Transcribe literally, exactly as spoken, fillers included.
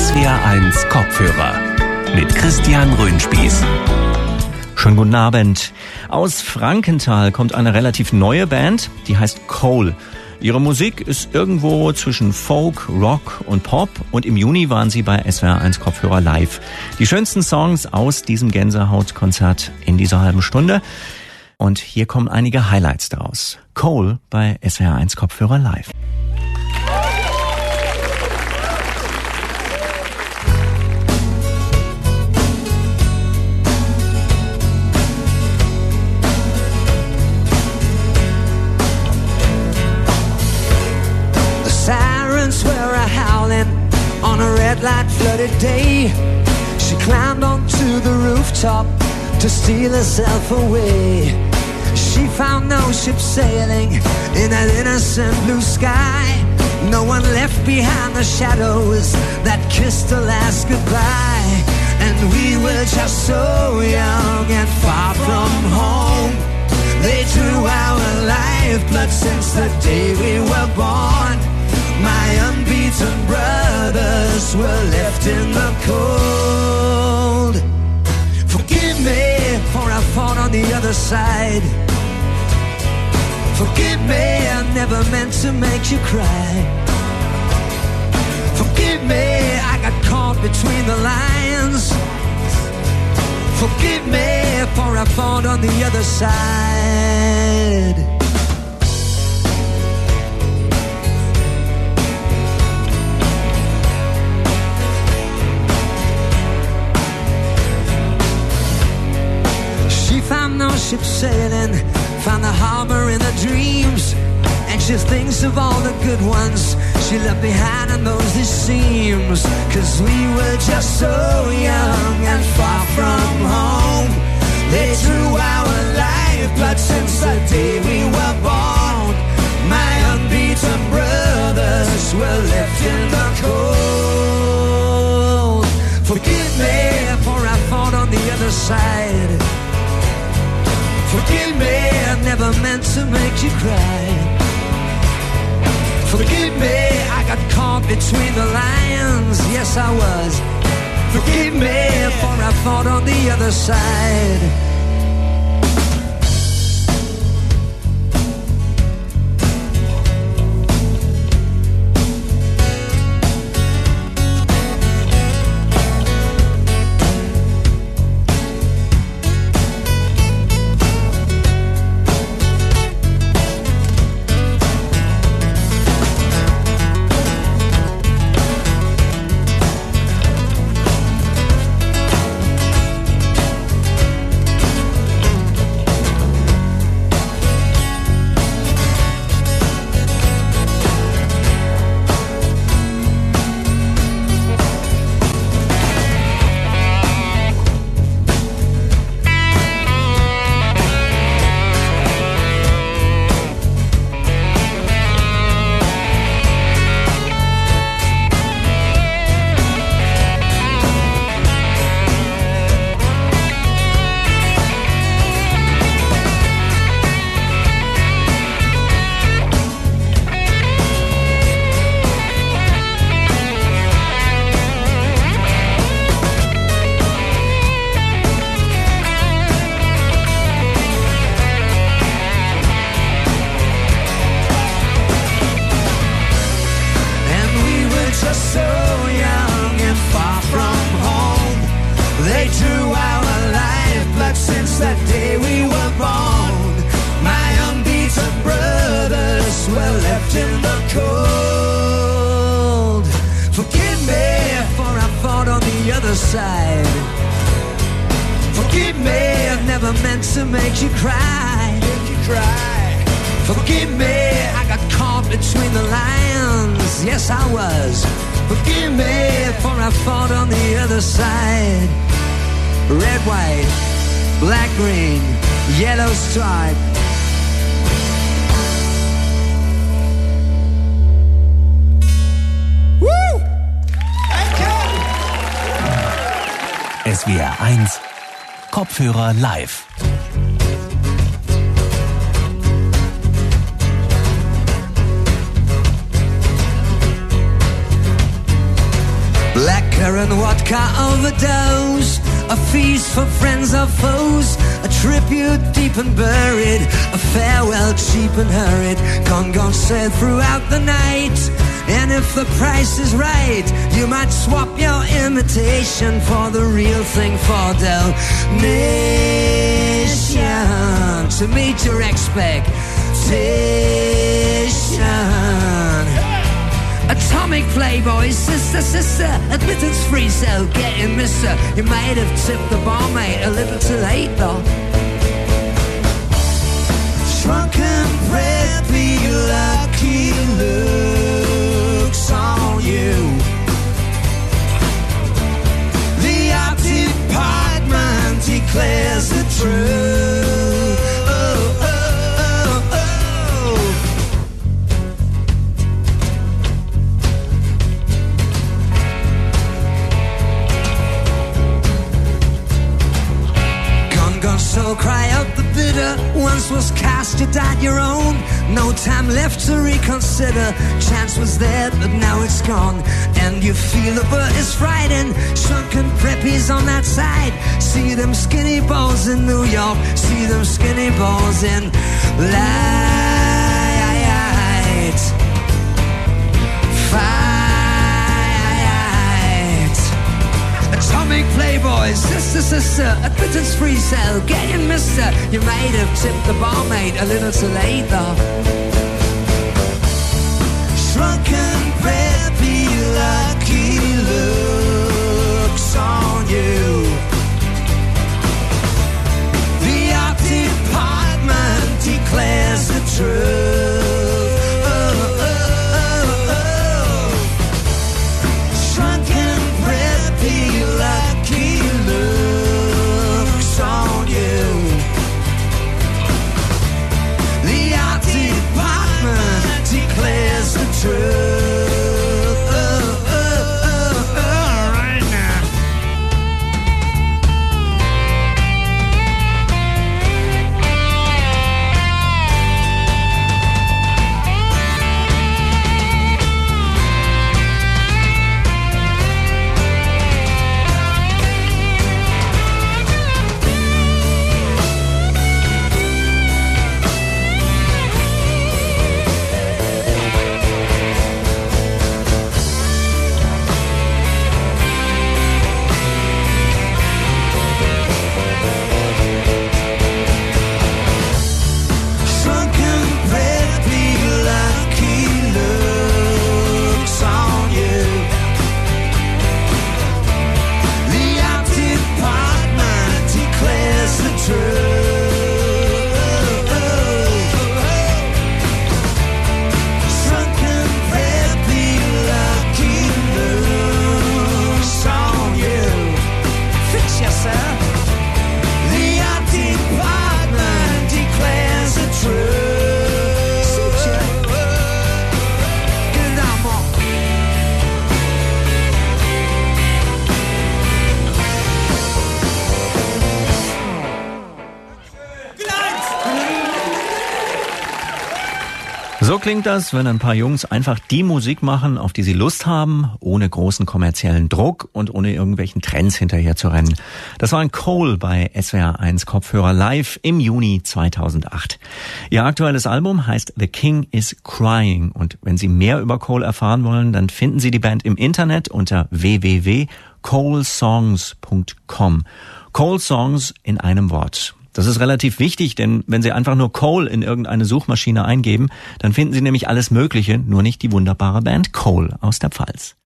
S W R eins Kopfhörer mit Christian Röhnspieß. Schönen guten Abend. Aus Frankenthal kommt eine relativ neue Band, die heißt Cole. Ihre Musik ist irgendwo zwischen Folk, Rock und Pop und im Juni waren sie bei S W R eins Kopfhörer live. Die schönsten Songs aus diesem Gänsehautkonzert in dieser halben Stunde. Und hier kommen einige Highlights daraus. Cole bei S W R eins Kopfhörer live. Were a howling on a red light flooded day. She climbed onto the rooftop to steal herself away. She found no ship sailing in that innocent blue sky. No one left behind the shadows that kissed her last goodbye. And we were just so young and far from home. They drew our lifeblood since the day we were born. My unbeaten brothers were left in the cold. Forgive me, for I fought on the other side. Forgive me, I never meant to make you cry. Forgive me, I got caught between the lines. Forgive me, for I fought on the other side. Found no ship sailing, found the harbor in her dreams. Anxious thinks of all the good ones she left behind and those it seems. Cause we were just so young and far from home. They drew our lifeblood since the day we were born. My unbeaten brothers were left in the cold. Forgive me, for I fought on the other side. Forgive me, I never meant to make you cry. Forgive me, I got caught between the lions. Yes, I was. Forgive me, for I fought on the other side. S W R eins Kopfhörer live. Liquor and vodka overdose, a feast for friends or foes, a tribute deep and buried, a farewell cheap and hurried. Gone, gone, said throughout the night. And if the price is right, you might swap your imitation for the real thing for donation to meet your expectation. Atomic playboy, sister, sister, admittance free, so get in, mister. You might have tipped the barmaid a little too late though. Shrunken preppy, lucky looks on you. The art department declares the truth. Oh, oh, oh, oh. Gone, gone, so cry out the bitter. Once was cast, you died your own. No time left to reconsider. Chance was there, but now it's gone. And you feel the bird is frightened. Shrunken preppies on that side. See them skinny balls in New York. See them skinny balls in light. Fight. Atomic playboys, sister, sister, admittance free cell. Get in, mister. You might have tipped the barmaid a little too late though. Shrunken preppy, lucky looks on you. The art department declares the truth. Oh, oh, oh, oh. Shrunken preppy, lucky looks on you. The art department declares the truth. Oh, oh, oh, oh, right now. Shrunken preppy, lucky looks on you. The art department declares the truth. Oh, oh, oh. Shrunken preppy, lucky looks on you. Fix yourself. The art department declares the truth. Suit ya. Get it down, Mark. So klingt das, wenn ein paar Jungs einfach die Musik machen, auf die sie Lust haben, ohne großen kommerziellen Druck und ohne irgendwelchen Trends hinterher zu rennen. Das war ein Cole bei S W R eins Kopfhörer live im Juni zweitausendacht. Ihr aktuelles Album heißt The King is Crying und wenn Sie mehr über Cole erfahren wollen, dann finden Sie die Band im Internet unter w w w punkt cole songs punkt com. Cole Songs in einem Wort. Das ist relativ wichtig, denn wenn Sie einfach nur Cole in irgendeine Suchmaschine eingeben, dann finden Sie nämlich alles Mögliche, nur nicht die wunderbare Band Cole aus der Pfalz.